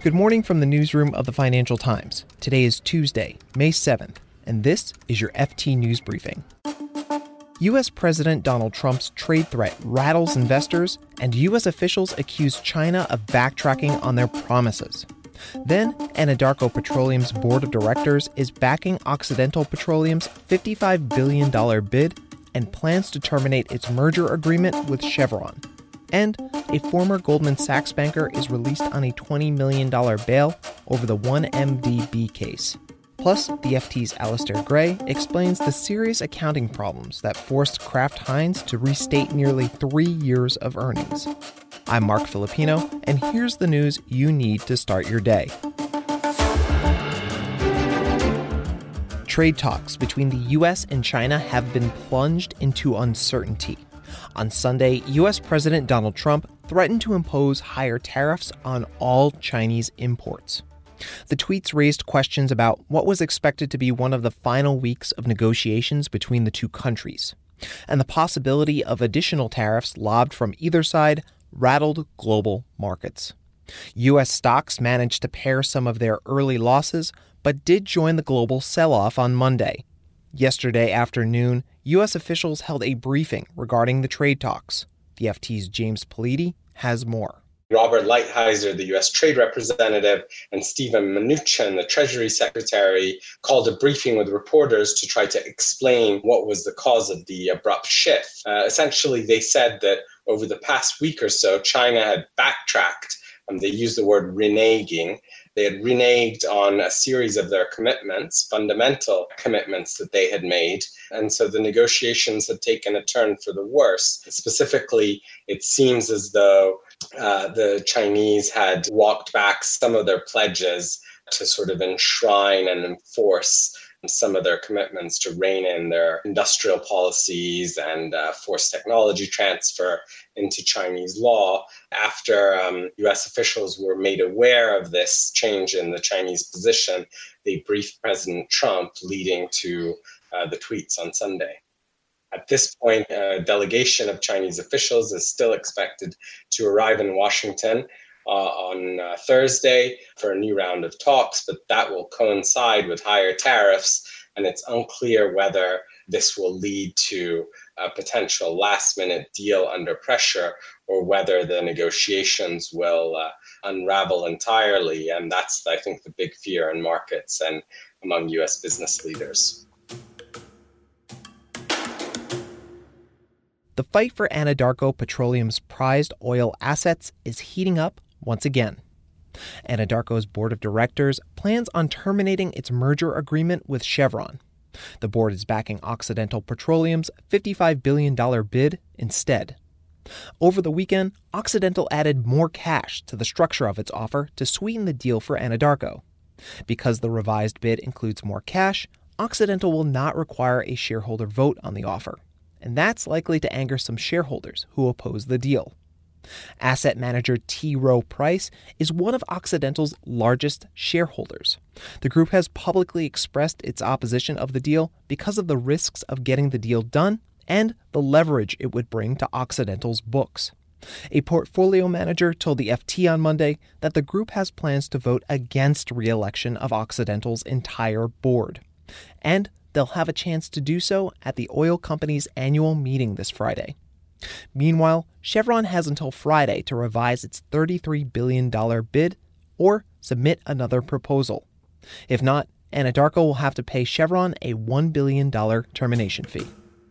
Good morning from the newsroom of the Financial Times. Today is Tuesday, May 7th, and this is your FT News Briefing. U.S. President Donald Trump's trade threat rattles investors, and U.S. officials accuse China of backtracking on their promises. Then, Anadarko Petroleum's board of directors is backing Occidental Petroleum's $55 billion bid and plans to terminate its merger agreement with Chevron. And a former Goldman Sachs banker is released on a $20 million bail over the 1MDB case. Plus, the FT's Alistair Gray explains the serious accounting problems that forced Kraft Heinz to restate nearly 3 years of earnings. I'm Mark Filipino, and here's the news you need to start your day. Trade talks between the U.S. and China have been plunged into uncertainty. On Sunday, U.S. President Donald Trump threatened to impose higher tariffs on all Chinese imports. The tweets raised questions about what was expected to be one of the final weeks of negotiations between the two countries, and the possibility of additional tariffs lobbed from either side rattled global markets. U.S. stocks managed to pare some of their early losses, but did join the global sell-off on Monday. Yesterday afternoon, U.S. officials held a briefing regarding the trade talks. The FT's James Politi has more. Robert Lighthizer, the U.S. Trade Representative, and Steven Mnuchin, the Treasury Secretary, called a briefing with reporters to try to explain what was the cause of the abrupt shift. Essentially, they said that over the past week or so, China had backtracked. They used the word reneging. They had reneged on a series of their commitments, fundamental commitments that they had made. And so the negotiations had taken a turn for the worse. Specifically, it seems as though the Chinese had walked back some of their pledges to sort of enshrine and enforce some of their commitments to rein in their industrial policies and force technology transfer into Chinese law. After U.S. officials were made aware of this change in the Chinese position, they briefed President Trump, leading to the tweets on Sunday. At this point, a delegation of Chinese officials is still expected to arrive in Washington on Thursday for a new round of talks, but that will coincide with higher tariffs, and it's unclear whether this will lead to a potential last-minute deal under pressure or whether the negotiations will unravel entirely, and that's, I think, the big fear in markets and among U.S. business leaders. The fight for Anadarko Petroleum's prized oil assets is heating up once again. Anadarko's board of directors plans on terminating its merger agreement with Chevron. The board is backing Occidental Petroleum's $55 billion bid instead. Over the weekend, Occidental added more cash to the structure of its offer to sweeten the deal for Anadarko. Because the revised bid includes more cash, Occidental will not require a shareholder vote on the offer, and that's likely to anger some shareholders who oppose the deal. Asset manager T. Rowe Price is one of Occidental's largest shareholders. The group has publicly expressed its opposition of the deal because of the risks of getting the deal done and the leverage it would bring to Occidental's books. A portfolio manager told the FT on Monday that the group has plans to vote against re-election of Occidental's entire board, and they'll have a chance to do so at the oil company's annual meeting this Friday. Meanwhile, Chevron has until Friday to revise its $33 billion bid or submit another proposal. If not, Anadarko will have to pay Chevron a $1 billion termination fee.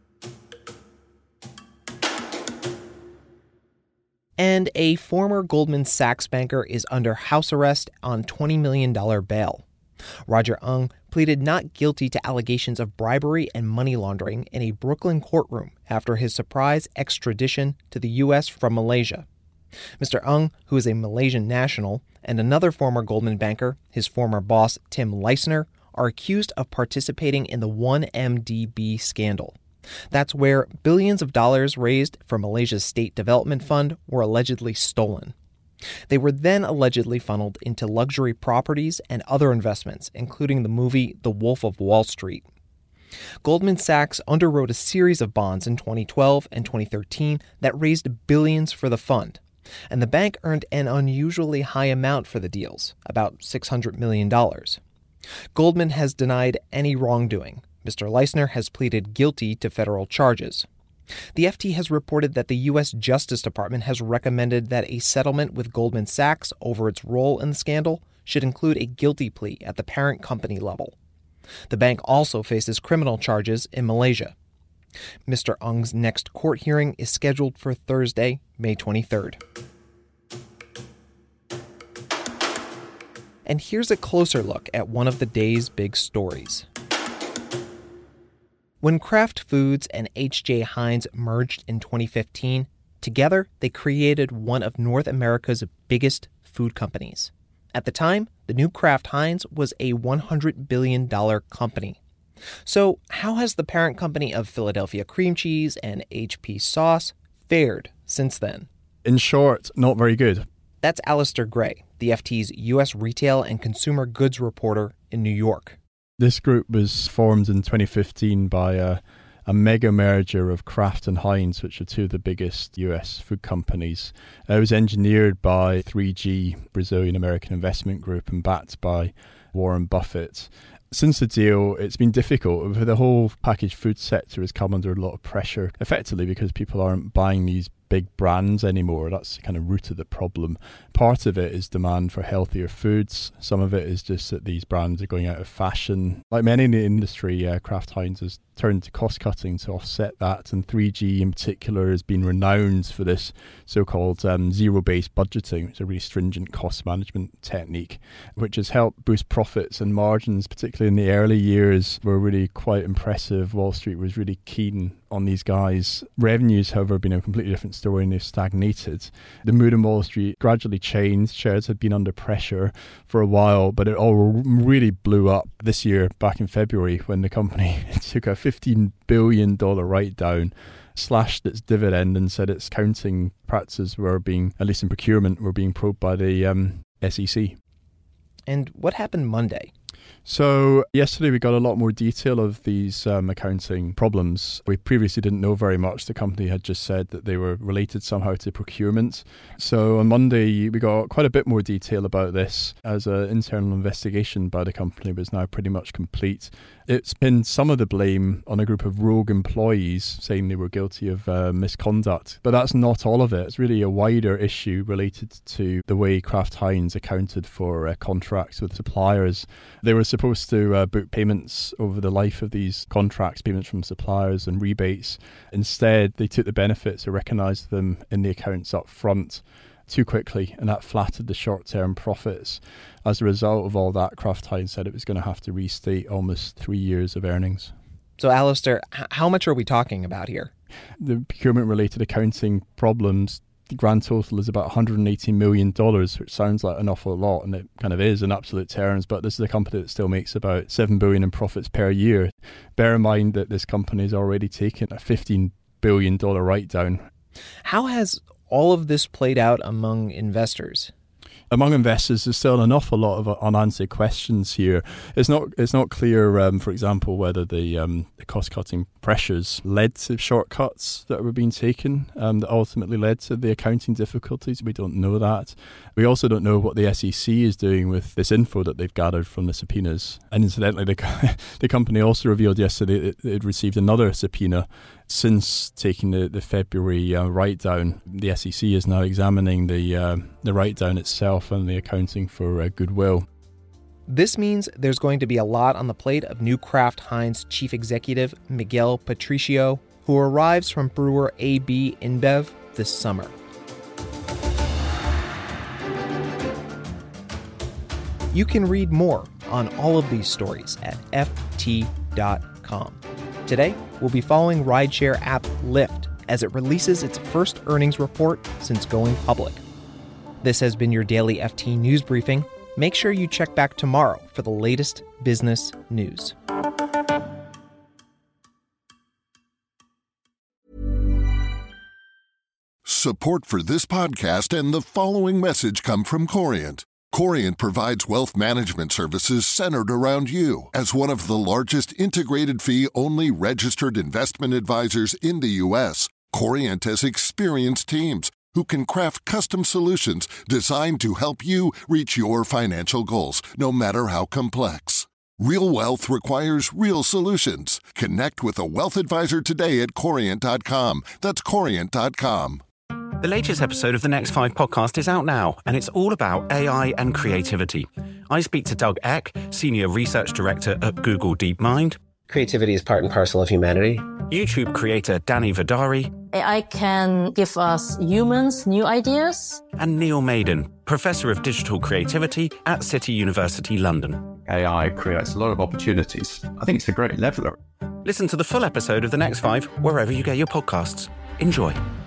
And a former Goldman Sachs banker is under house arrest on $20 million bail. Roger Ng pleaded not guilty to allegations of bribery and money laundering in a Brooklyn courtroom after his surprise extradition to the U.S. from Malaysia. Mr. Ng, who is a Malaysian national, and another former Goldman banker, his former boss Tim Leissner, are accused of participating in the 1MDB scandal. That's where billions of dollars raised for Malaysia's State Development Fund were allegedly stolen. They were then allegedly funneled into luxury properties and other investments, including the movie The Wolf of Wall Street. Goldman Sachs underwrote a series of bonds in 2012 and 2013 that raised billions for the fund. And the bank earned an unusually high amount for the deals, about $600 million. Goldman has denied any wrongdoing. Mr. Leissner has pleaded guilty to federal charges. The FT has reported that the U.S. Justice Department has recommended that a settlement with Goldman Sachs over its role in the scandal should include a guilty plea at the parent company level. The bank also faces criminal charges in Malaysia. Mr. Ng's next court hearing is scheduled for Thursday, May 23rd. And here's a closer look at one of the day's big stories. When Kraft Foods and H.J. Heinz merged in 2015, together they created one of North America's biggest food companies. At the time, the new Kraft Heinz was a $100 billion company. So how has the parent company of Philadelphia Cream Cheese and HP Sauce fared since then? In short, not very good. That's Alistair Gray, the FT's U.S. retail and consumer goods reporter in New York. This group was formed in 2015 by a mega merger of Kraft and Heinz, which are two of the biggest US food companies. It was engineered by 3G, Brazilian-American investment group, and backed by Warren Buffett. Since the deal, it's been difficult. The whole packaged food sector has come under a lot of pressure, effectively because people aren't buying these big brands anymore. That's the kind of root of the problem. Part of it is demand for healthier foods. Some of it is just that these brands are going out of fashion. Like many in the industry, Kraft Heinz has turned to cost cutting to offset that, and 3G in particular has been renowned for this so-called zero-based budgeting, which is a really stringent cost management technique, which has helped boost profits and margins, particularly in the early years, were really quite impressive. Wall Street was really keen on these guys. Revenues, however, have been a completely different story and they've stagnated. The mood on Wall Street gradually changed. Shares had been under pressure for a while, but it all really blew up this year, back in February, when the company took a $15 billion write-down, slashed its dividend and said its accounting practices were being, at least in procurement, were being probed by the SEC. And what happened Monday? So yesterday we got a lot more detail of these accounting problems. We previously didn't know very much. The company had just said that they were related somehow to procurement. So on Monday we got quite a bit more detail about this, as an internal investigation by the company was now pretty much complete. It's pinned some of the blame on a group of rogue employees, saying they were guilty of misconduct. But that's not all of it. It's really a wider issue related to the way Kraft Heinz accounted for contracts with suppliers. They were supposed to book payments over the life of these contracts, payments from suppliers and rebates. Instead, they took the benefits or recognised them in the accounts up front too quickly, and that flattered the short-term profits. As a result of all that, Kraft Heinz said it was going to have to restate almost 3 years of earnings. So, Alistair, how much are we talking about here? The procurement-related accounting problems, the grand total is about $180 million, which sounds like an awful lot, and it kind of is in absolute terms, but this is a company that still makes about $7 billion in profits per year. Bear in mind that this company has already taken a $15 billion write-down. How has all of this played out among investors? Among investors, there's still an awful lot of unanswered questions here. It's not clear, for example, whether the cost-cutting pressures led to shortcuts that were being taken that ultimately led to the accounting difficulties. We don't know that. We also don't know what the SEC is doing with this info that they've gathered from the subpoenas. And incidentally, the company also revealed yesterday that it received another subpoena since taking the February write-down. The SEC is now examining the write-down itself and the accounting for goodwill. This means there's going to be a lot on the plate of new Kraft Heinz chief executive Miguel Patricio, who arrives from brewer AB InBev this summer. You can read more on all of these stories at ft.com. Today, we'll be following rideshare app Lyft as it releases its first earnings report since going public. This has been your daily FT News Briefing. Make sure you check back tomorrow for the latest business news. Support for this podcast and the following message come from Corient. Corient provides wealth management services centered around you. As one of the largest integrated fee-only registered investment advisors in the U.S., Corient has experienced teams who can craft custom solutions designed to help you reach your financial goals, no matter how complex. Real wealth requires real solutions. Connect with a wealth advisor today at Corient.com. That's Corient.com. The latest episode of the Next 5 podcast is out now, and it's all about AI and creativity. I speak to Doug Eck, Senior Research Director at Google DeepMind. Creativity is part and parcel of humanity. YouTube creator Danny Vidari. AI can give us humans new ideas. And Neil Maiden, Professor of Digital Creativity at City University London. AI creates a lot of opportunities. I think it's a great leveler. Listen to the full episode of The Next 5 wherever you get your podcasts. Enjoy.